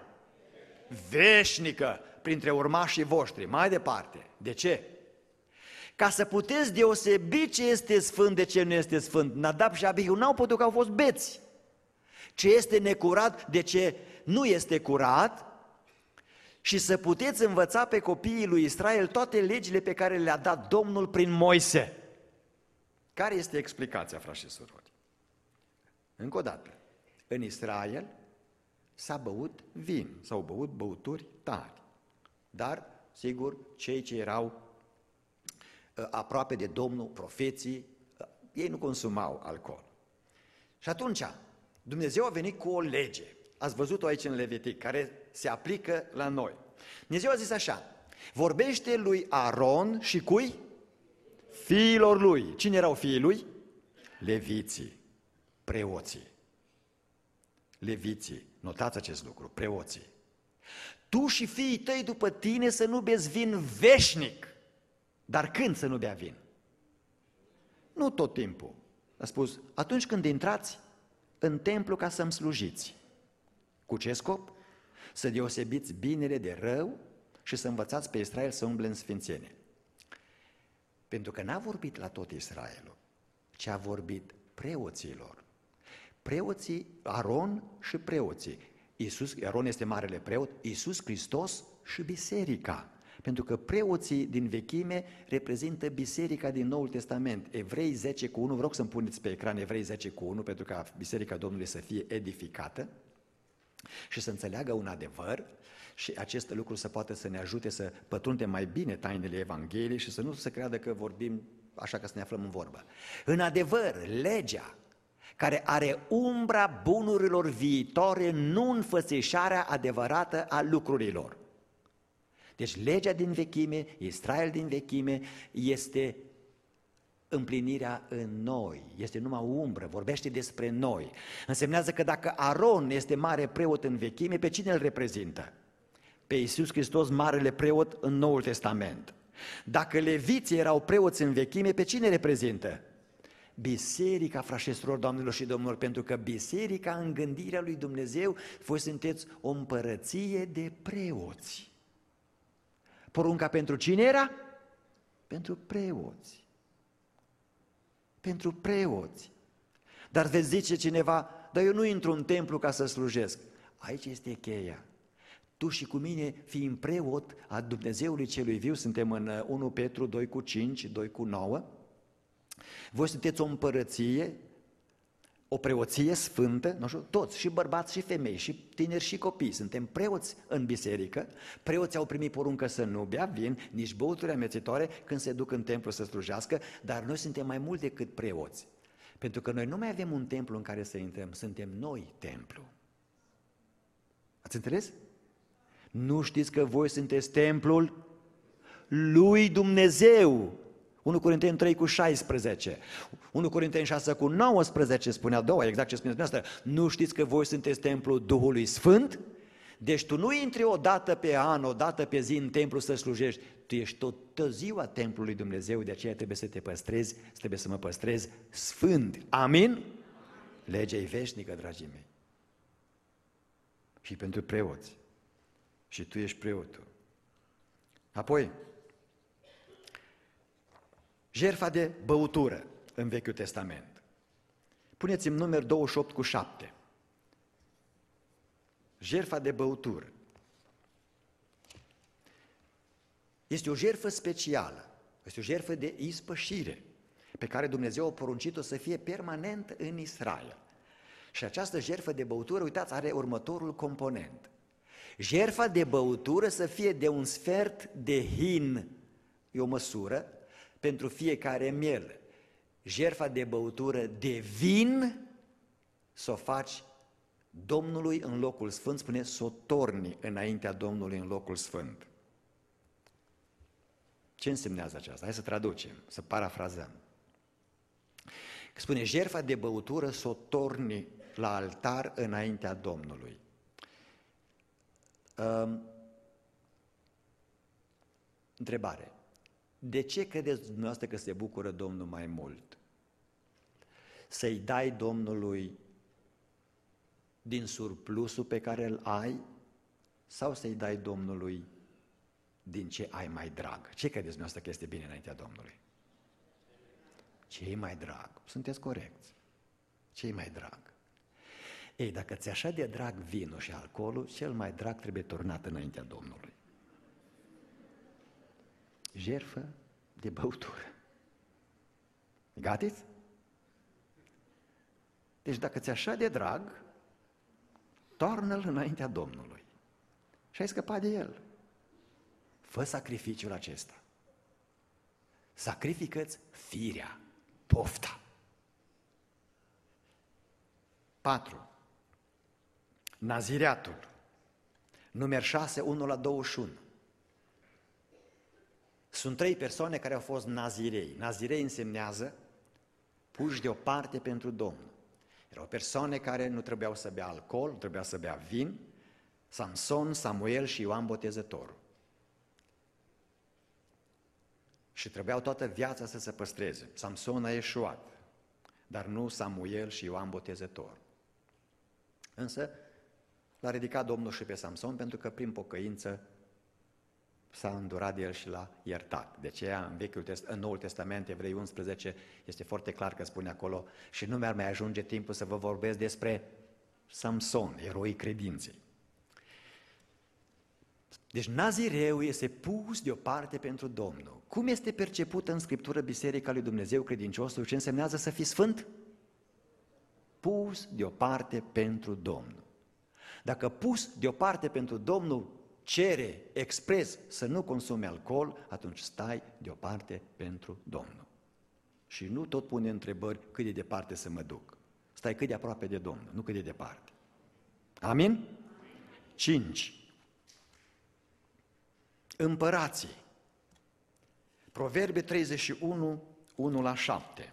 Veșnică printre urmașii voștri. Mai departe. De ce? Ca să puteți deosebi ce este sfânt de ce nu este sfânt. Nadab și Abihu n-au putut că au fost beți. Ce este necurat de ce nu este curat și să puteți învăța pe copiii lui Israel toate legile pe care le-a dat Domnul prin Moise. Care este explicația, frați și surori? Încă o dată, în Israel s-a băut vin, s-au băut băuturi tari, dar, sigur, cei ce erau aproape de Domnul, profeții, ei nu consumau alcool. Și atunci, Dumnezeu a venit cu o lege, ați văzut-o aici în Levitic, care se aplică la noi. Dumnezeu a zis așa, vorbește lui Aron și cui? Fiilor lui. Cine erau fiii lui? Leviții, preoții. Leviții, notați acest lucru, preoții. Tu și fiii tăi după tine să nu beți vin veșnic. Dar când să nu bea vin? Nu tot timpul. A spus, atunci când intrați în templu ca să-mi slujiți. Cu ce scop? Să deosebiți binele de rău și să învățați pe Israel să umble în sfințenie. Pentru că n-a vorbit la tot Israelul, ci a vorbit preoților. Preoții, Aron și preoții. Aron este marele preot, Iisus Hristos și biserica. Pentru că preoții din vechime reprezintă biserica din Noul Testament. Evrei 10 cu 1, vă rog să-mi puneți pe ecran Evrei 10 cu 1, pentru ca biserica Domnului să fie edificată și să înțeleagă un adevăr și acest lucru să poată să ne ajute să pătrundem mai bine tainele Evangheliei și să nu se creadă că vorbim așa că să ne aflăm în vorbă. În adevăr, legea care are umbra bunurilor viitoare, nu înfățișarea adevărată a lucrurilor. Deci legea din vechime, Israel din vechime, este împlinirea în noi, este numai umbră, vorbește despre noi. Însemnează că dacă Aron este mare preot în vechime, pe cine îl reprezintă? Pe Iisus Hristos, marele preot în Noul Testament. Dacă leviții erau preoți în vechime, pe cine reprezintă? biserica, frați și surori, doamnelor și domnilor, pentru că biserica în gândirea lui Dumnezeu, voi sunteți o împărăție de preoți. Porunca pentru cine era? Pentru preoți. Pentru preoți. Dar veți zice cineva, dar eu nu intru în templu ca să slujesc. Aici este cheia. Tu și cu mine, fiind preot a Dumnezeului celui viu, suntem în 1 Petru 2:5, 2:9, voi sunteți o împărăție, o preoție sfântă, nu știu, toți, și bărbați și femei, și tineri și copii, suntem preoți în biserică, preoții au primit poruncă să nu bea vin, nici băuturi amețitoare când se duc în templu să slujească, dar noi suntem mai mult decât preoți, pentru că noi nu mai avem un templu în care să intrăm, suntem noi templu. Ați înțeles? Nu știți că voi sunteți templul lui Dumnezeu? 1 Corinteni 3:16, 1 Corinteni 6:19 spunea doua, exact ce spuneți dumneavoastră. Nu știți că voi sunteți templul Duhului Sfânt? Deci tu nu intri o dată pe an, o dată pe zi în templu să slujești, tu ești tot ziua templului lui Dumnezeu, de aceea trebuie să te păstrezi, trebuie să mă păstrez sfânt. Amin? Legea e veșnică, dragii mei. Și pentru preoți. Și tu ești preotul. Apoi, jertfa de băutură în Vechiul Testament. Puneți-mi număr 28:7. Jertfa de băutură. Este o jertfă specială, este o jertfă de ispășire, pe care Dumnezeu a poruncit-o să fie permanent în Israel. Și această jertfă de băutură, uitați, are următorul component. Jertfa de băutură să fie de un sfert de hin, e o măsură, pentru fiecare miel. Jertfa de băutură de vin să o faci Domnului în locul sfânt, spune, să o torni înaintea Domnului în locul sfânt. Ce însemnează aceasta? Hai să traducem, să parafrazăm. Spune, jertfa de băutură să o torni la altar înaintea Domnului. Întrebare. De ce credeți dumneavoastră că se bucură Domnul mai mult? Să-i dai Domnului din surplusul pe care îl ai sau să-i dai Domnului din ce ai mai drag? Ce credeți dumneavoastră că este bine înaintea Domnului? Ce e mai drag? Sunteți corecți. Ce e mai drag? Ei, dacă ți-e așa de drag vinul și alcoolul, cel mai drag trebuie turnat înaintea Domnului. Jertfă de băutură. Gatiți? Deci dacă ți-e așa de drag, toarnă-l înaintea Domnului și ai scăpat de el. Fă sacrificiul acesta. Sacrifică-ți firea, pofta. 4. Nazireatul. Număr 6, 1-21. Sunt 3 persoane care au fost nazirei. Nazirei însemnează puși deoparte pentru Domnul. Erau persoane care nu trebuiau să bea alcool, nu trebuiau să bea vin, Samson, Samuel și Ioan Botezătorul. Și trebuiau toată viața să se păstreze. Samson a eșuat, dar nu Samuel și Ioan Botezătorul. Însă l-a ridicat Domnul și pe Samson pentru că prin pocăință s-a îndurat de el și l-a iertat. De aceea în Noul Testament, Evrei 11, este foarte clar că spune acolo și nu mi-ar mai ajunge timpul să vă vorbesc despre Samson, eroii credinței. Deci nazireu este pus deoparte pentru Domnul. Cum este percepută în Scriptură Biserica lui Dumnezeu credinciosul? Ce însemnează să fii sfânt? Pus deoparte pentru Domnul. Dacă pus deoparte pentru Domnul cere expres să nu consumi alcool, atunci stai deoparte pentru Domnul. Și nu tot pune întrebări cât de departe să mă duc. Stai cât de aproape de Domnul, nu cât de departe. Amin? 5. Împărații. Proverbe 31, 1-7.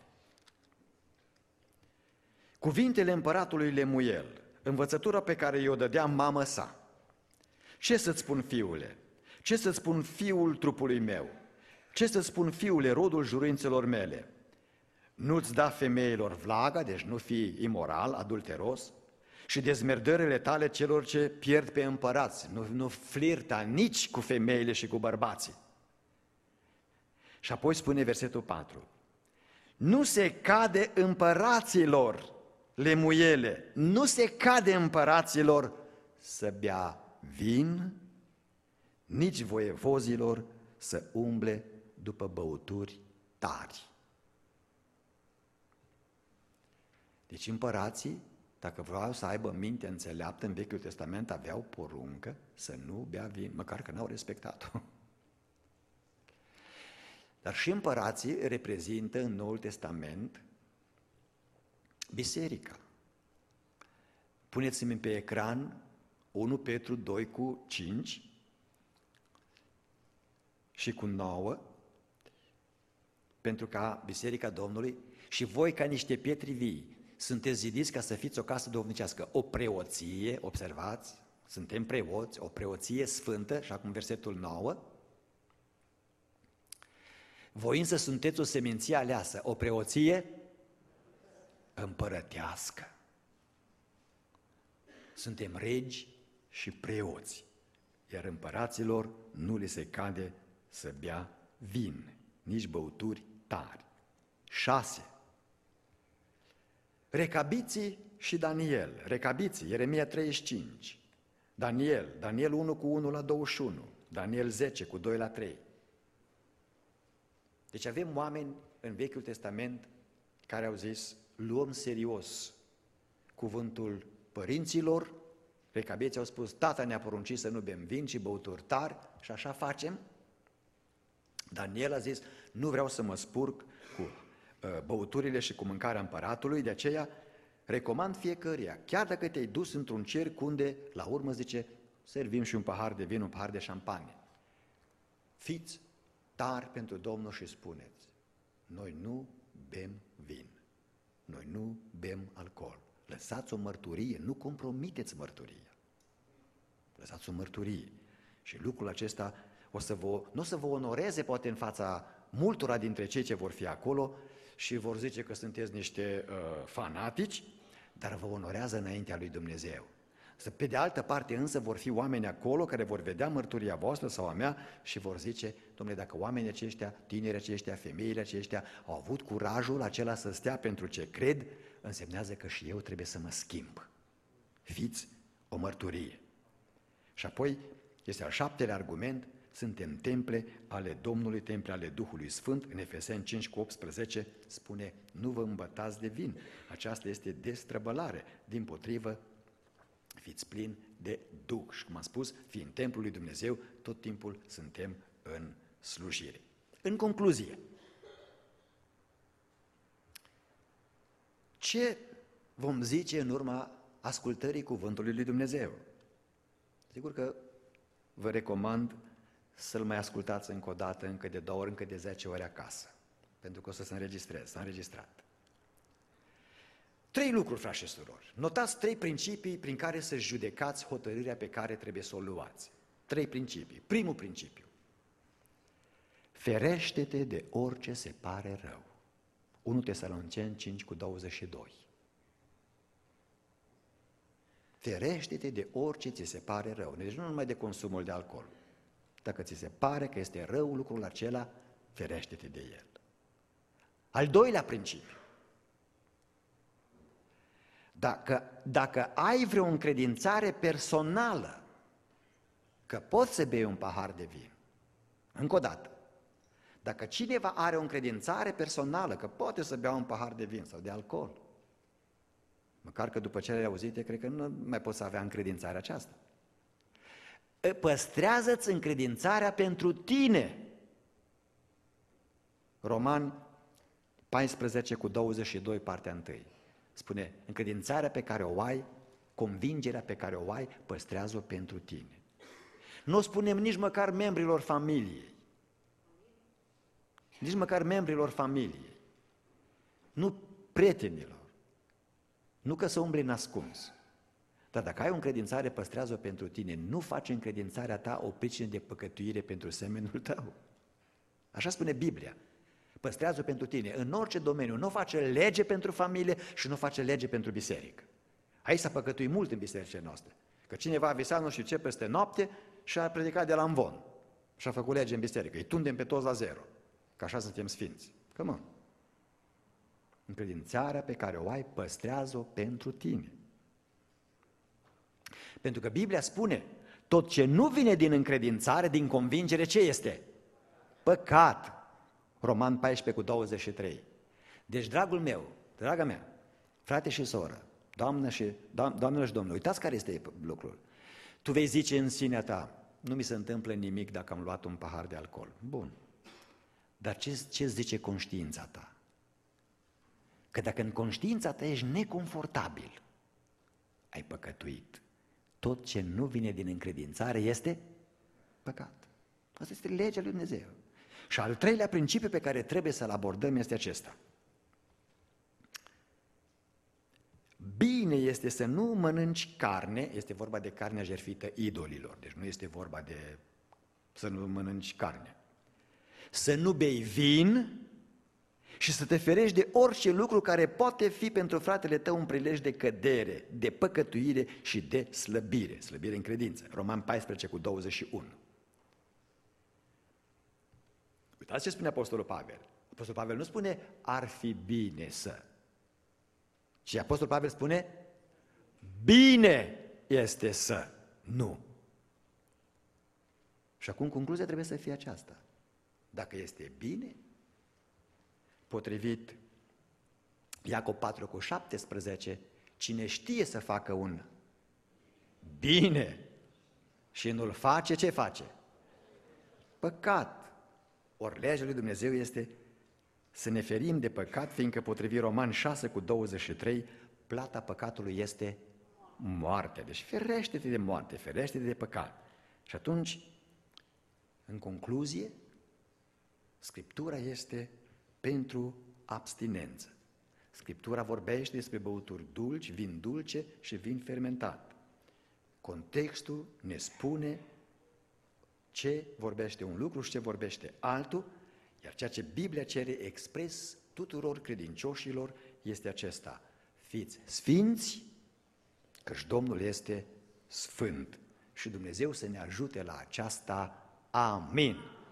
Cuvintele împăratului Lemuel, învățătura pe care i-o dădea mamă sa. Ce să-ți spun, fiule? Ce să-ți spun, fiul trupului meu? Ce să-ți spun, fiule, rodul juruințelor mele? nu-ți da femeilor vlaga, deci nu fi imoral, adulteros, și dezmerdările tale celor ce pierd pe împărați. Nu flirta nici cu femeile și cu bărbații. Și apoi spune versetul 4. Nu se cade împăraților, lemuiele, nu se cade împăraților să bea vin, nici voievozilor să umble după băuturi tari. Deci împărații, dacă vreau să aibă minte înțeleaptă în Vechiul Testament, aveau poruncă să nu bea vin, măcar că n-au respectat-o. Dar și împărații reprezintă în Noul Testament biserica. Puneți-mi pe ecran 1 Petru 2:5 și cu 9, pentru ca biserica Domnului și voi ca niște pietri vii sunteți zidiți ca să fiți o casă duhovnicească, o preoție, observați, suntem preoți, o preoție sfântă, și acum versetul 9, voi însă sunteți o seminție aleasă, o preoție împărătească. Suntem regi și preoți, iar împăraților nu li se cade să bea vin, nici băuturi tari. 6. Recabiții și Daniel. Recabiții, Ieremia 35. Daniel 1:1-21. Daniel 10:2-3. Deci avem oameni în Vechiul Testament care au zis, luăm serios cuvântul părinților. Recabiții au spus, tata ne-a poruncit să nu bem vin și băuturi tari și așa facem. Daniel a zis, nu vreau să mă spurc cu băuturile și cu mâncarea împăratului, de aceea recomand fiecăruia, chiar dacă te-ai dus într-un cerc unde, la urmă zice, servim și un pahar de vin, un pahar de șampanie. Fiți tari pentru Domnul și spuneți, noi nu bem vin, noi nu bem alcool. Lăsați o mărturie, nu compromiteți mărturia. Lăsați o mărturie. Și lucrul acesta nu o să vă onoreze poate în fața multora dintre cei ce vor fi acolo și vor zice că sunteți niște fanatici, dar vă onorează înaintea lui Dumnezeu. Pe de altă parte însă vor fi oameni acolo care vor vedea mărturia voastră sau a mea și vor zice, dom'le, dacă oamenii aceștia, tinerii aceștia, femeile aceștia au avut curajul acela să stea pentru ce cred, însemnează că și eu trebuie să mă schimb. Fiți o mărturie. Și apoi este al 7-lea argument, suntem temple ale Domnului, temple ale Duhului Sfânt. În Efeseni 5:18 spune, nu vă îmbătați de vin. Aceasta este destrăbălare. Dimpotrivă, fiți plini de Duh. Și cum am spus, fiind templul lui Dumnezeu, tot timpul suntem în slujire. În concluzie, ce vom zice în urma ascultării cuvântului lui Dumnezeu? Sigur că vă recomand să-l mai ascultați încă o dată, încă de 2 ori, încă de 10 ori acasă, pentru că o să se înregistreze, s-a înregistrat. 3 lucruri, frați și surori. Notați 3 principii prin care să judecați hotărârea pe care trebuie să o luați. 3 principii. Primul principiu. Ferește-te de orice se pare rău. 1 Tesaloniceni 5:22. Ferește-te de orice ți se pare rău. Deci nu numai de consumul de alcool. Dacă ți se pare că este rău lucrul acela, ferește-te de el. Al 2-lea principiu. Dacă ai vreo încredințare personală că poți să bei un pahar de vin, încă o dată, dacă cineva are o încredințare personală că poate să bea un pahar de vin sau de alcool, măcar că după cele auzite, cred că nu mai poți să avea încredințarea aceasta. Păstrează-ți încredințarea pentru tine. Roman 14:22, partea 1. Spune, încredințarea pe care o ai, convingerea pe care o ai, păstrează-o pentru tine. Nu o spunem nici măcar membrilor familiei. Nici măcar membrilor familiei. Nu prietenilor. Nu că să umbli în ascuns. Dar dacă ai o încredințare, păstrează-o pentru tine. Nu faci încredințarea ta o pricină de păcătuire pentru semenul tău. Așa spune Biblia. Păstrează-o pentru tine, în orice domeniu. Nu face lege pentru familie și nu face lege pentru biserică. Aici s-a păcătuit mult în bisericile noastre. Că cineva a visat nu știu ce peste noapte și a predicat de la amvon. Și a făcut lege în biserică. Îi tundem pe toți la zero. Că așa suntem sfinți. Come on. Încredințarea pe care o ai, păstrează-o pentru tine. Pentru că Biblia spune, tot ce nu vine din încredințare, din convingere, ce este? Păcat. Roman 14:23. Deci, dragul meu, draga mea, frate și soră, doamnelor și domnilor, uitați care este lucrul. Tu vei zice în sinea ta, nu mi se întâmplă nimic dacă am luat un pahar de alcool. Bun. Dar ce zice conștiința ta? Că dacă în conștiința ta ești neconfortabil, ai păcătuit. Tot ce nu vine din încredințare este păcat. Asta este legea lui Dumnezeu. Și al treilea principiu pe care trebuie să-l abordăm este acesta. Bine este să nu mănânci carne, este vorba de carnea jertfită idolilor, deci nu este vorba de să nu mănânci carne. Să nu bei vin și să te ferești de orice lucru care poate fi pentru fratele tău un prilej de cădere, de păcătuire și de slăbire, slăbire în credință. Roman 14:21. Uitați ce spune Apostolul Pavel. Apostolul Pavel nu spune ar fi bine să, ci Apostolul Pavel spune bine este să, nu. Și acum concluzia trebuie să fie aceasta. Dacă este bine, potrivit Iacob 4:17, cine știe să facă un bine și nu-l face, ce face? Păcat. Ori legea lui Dumnezeu este să ne ferim de păcat, fiindcă potrivit Roman 6:23, plata păcatului este moartea. Deci ferește-te de moarte, ferește-te de păcat. Și atunci, în concluzie, Scriptura este pentru abstinență. Scriptura vorbește despre băuturi dulci, vin dulce și vin fermentat. Contextul ne spune ce vorbește un lucru și ce vorbește altul, iar ceea ce Biblia cere expres tuturor credincioșilor este acesta: fiți sfinți, căci Domnul este sfânt. Și Dumnezeu să ne ajute la aceasta. Amin.